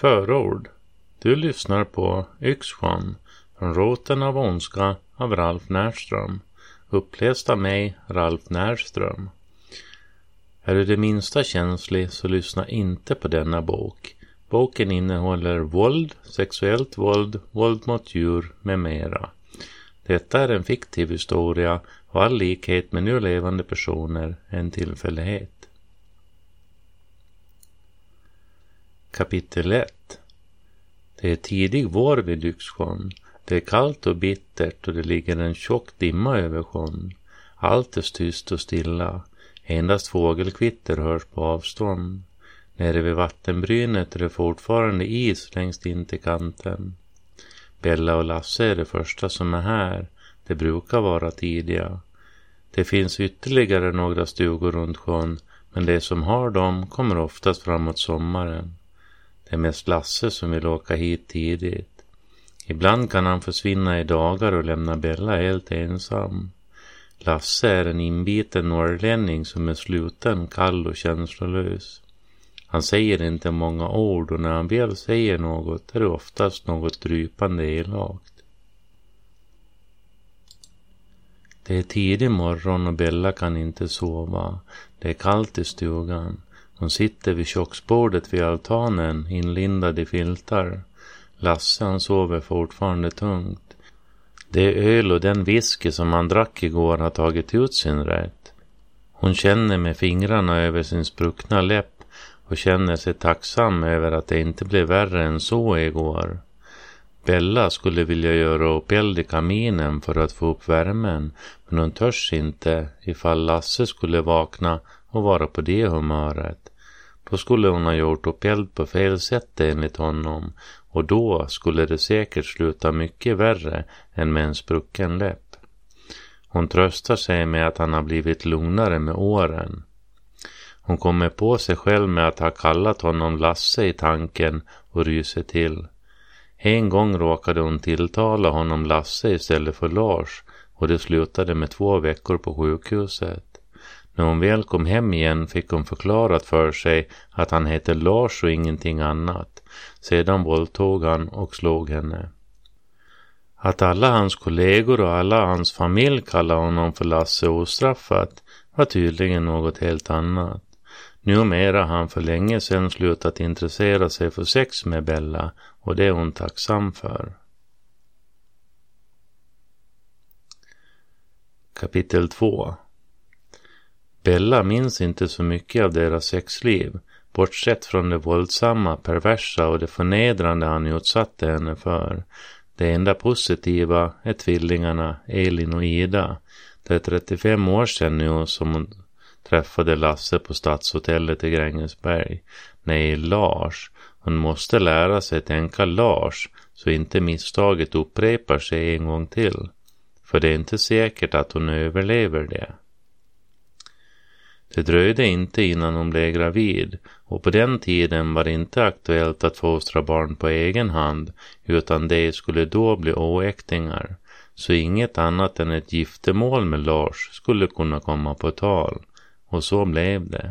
Förord. Du lyssnar på Yxsjön från Roten av ondska av Ralf Närström. Uppläst av mig, Ralf Närström. Är du det minsta känslig så lyssna inte på denna bok. Boken innehåller våld, sexuellt våld, våld mot djur med mera. Detta är en fiktiv historia och all likhet med nu levande personer är en tillfällighet. Kapitel 1. Det är tidig vår vid Yxsjön. Det är kallt och bittert och det ligger en tjock dimma över sjön. Allt är tyst och stilla. Endast fågelkvitter hörs på avstånd. Nere vid vattenbrynet är det fortfarande is längst in till kanten. Bella och Lasse är det första som är här. Det brukar vara tidiga. Det finns ytterligare några stugor runt sjön, men de som har dem kommer oftast framåt sommaren. Det är mest Lasse som vill åka hit tidigt. Ibland kan han försvinna i dagar och lämna Bella helt ensam. Lasse är en inbiten norrlänning som är sluten, kall och känslolös. Han säger inte många ord och när han väl säger något är det oftast något drypande elakt. Det är tidig morgon och Bella kan inte sova. Det är kallt i stugan. Hon sitter vid köksbordet vid altanen inlindad i filtar. Lasse han sover fortfarande tungt. Det öl och den whisky som han drack igår har tagit ut sin rätt. Hon känner med fingrarna över sin spruckna läpp och känner sig tacksam över att det inte blev värre än så igår. Bella skulle vilja göra upp eld i kaminen för att få upp värmen, men hon törs inte ifall Lasse skulle vakna och vara på det humöret. Då skulle hon ha gjort upp eld på fel sätt enligt honom, och då skulle det säkert sluta mycket värre än med en sprucken läpp. Hon tröstar sig med att han har blivit lugnare med åren. Hon kommer på sig själv med att ha kallat honom Lasse i tanken och ryser till. En gång råkade hon tilltala honom Lasse istället för Lars och det slutade med 2 veckor på sjukhuset. När hon väl kom hem igen fick hon förklarat för sig att han heter Lars och ingenting annat. Sedan våldtog han och slog henne. Att alla hans kollegor och alla hans familj kallade honom för Lasse ostraffat var tydligen något helt annat. Numera har han för länge sedan slutat intressera sig för sex med Bella och det är hon tacksam för. Kapitel 2. Bella minns inte så mycket av deras sexliv, bortsett från det våldsamma, perversa och det förnedrande han utsatte henne för. Det enda positiva är tvillingarna Elin och Ida. Det är 35 år sedan nu som hon träffade Lasse på Stadshotellet i Grängesberg. Nej, Lars. Hon måste lära sig tänka Lars så inte misstaget upprepar sig en gång till. För det är inte säkert att hon överlever det. Det dröjde inte innan hon blev gravid och på den tiden var det inte aktuellt att fostra barn på egen hand utan det skulle då bli oäktingar. Så inget annat än ett giftermål med Lars skulle kunna komma på tal. Och så blev det.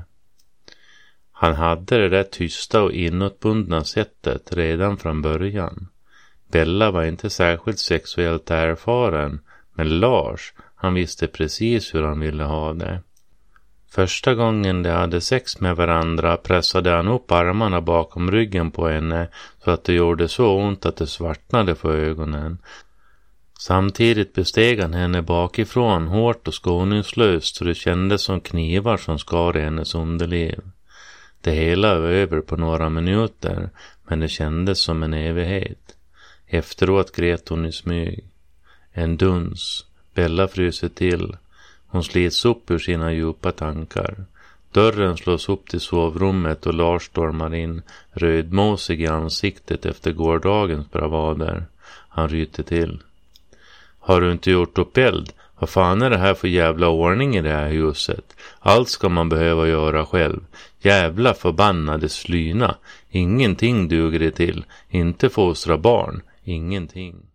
Han hade det där tysta och inåtbundna sättet redan från början. Bella var inte särskilt sexuellt erfaren, men Lars, han visste precis hur han ville ha det. Första gången de hade sex med varandra pressade han upp armarna bakom ryggen på henne så att det gjorde så ont att det svartnade för ögonen. Samtidigt besteg han henne bakifrån hårt och skoningslöst så det kändes som knivar som skar i hennes underliv. Det hela var över på några minuter men det kändes som en evighet. Efteråt grät hon i smyg. En duns. Bella fryser till. Hon slits upp ur sina djupa tankar. Dörren slås upp till sovrummet och Lars stormar in, rödmosig i ansiktet efter gårdagens bravader. Han ryter till. Har du inte gjort upp eld? Vad fan är det här för jävla ordning i det här huset? Allt ska man behöva göra själv. Jävla förbannade slyna. Ingenting duger det till. Inte fostra barn. Ingenting.